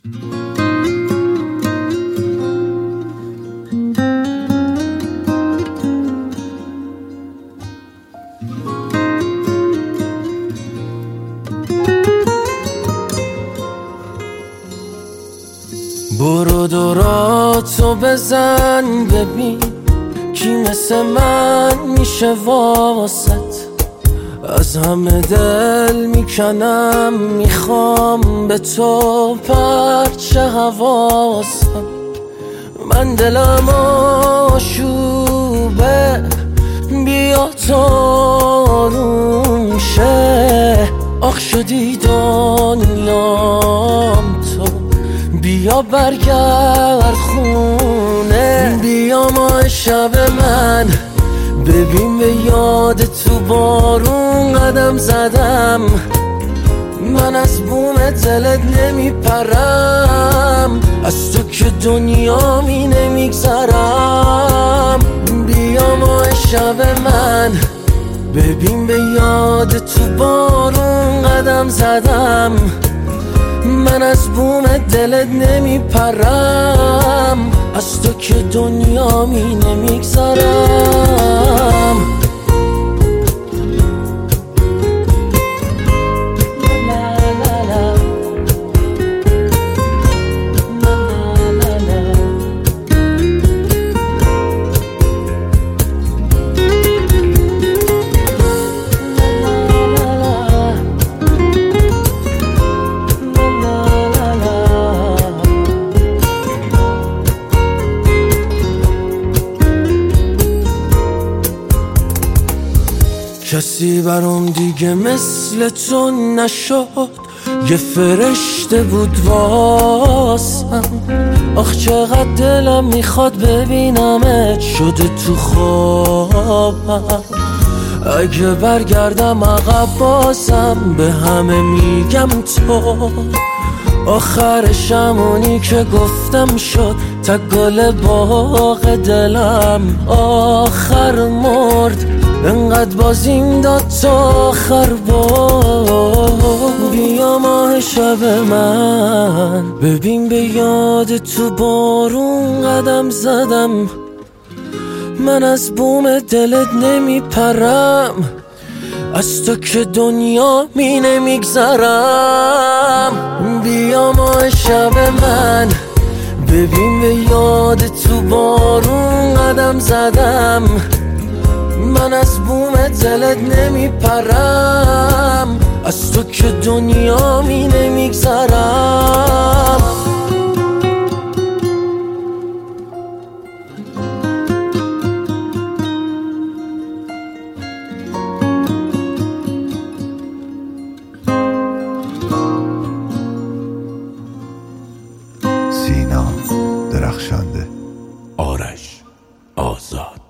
برو دوراتو بزن ببین کی مثل من میشه واسط. از همه دل میکنم میخوام به تو پرچه حواسم. من دلم آشوبه بیا تو آروم شه. آخ شدی دنیام تو بیا برگرد خونه. بیا ماه شب من ببین به یاد تو بارون قدم زدم. من از بوم دلت نمیپرم از تو که دنیامی نمیگذرم. بیا ماه شب من ببین به یاد تو بارون قدم زدم. من از بوم دلت نمیپرم از تو که دنیامی نمیگذرم. کسی برام دیگه مثل تو نشد، یه فرشته بود واسم. آخ چقدر دلم میخواد ببینمت شده تو خوابم. اگه برگردم عقب بازم به همه میگم تو آخرش همونی که گفتم شد. تا گل باغ دلم آخر مرد انقدر بازیم داد تا آخر بار. بیا ماه شب من ببین به یاد تو بارون قدم زدم. من از بوم دلت نمیپرم از تو که دنیامی نمیگذرم. بیا ماه شب من ببین به یاد تو بارون قدم زدم. من از بوم دلت نمیپرم از تو که دنیامی نمیگذرم. سینا درخشنده. آرش آزاد.